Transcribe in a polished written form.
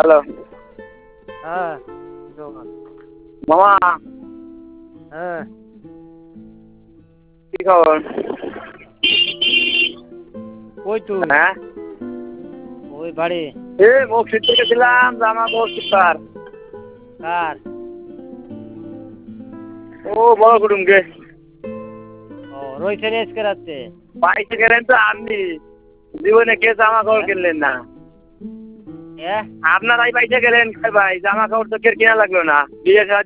Hello হ্যাঁ মামা, হ্যাঁ কি খবর? কই তুই? হ্যাঁ, ওই বাড়ি। মসজিদ থেকে গেছিলাম, জামা কাপড় সুতার। কার? ও বড় কুটুম গে। ও রয়েছে আজকে রাতে। পাইতে গেলেন তো আপনি, জীবনে কে জামা কাপড় কিনলেন না? আপনারাই পাইতে গেলেন ভাই, জামা কাপড় তো কেউ কিনা লাগলো না। বিয়ে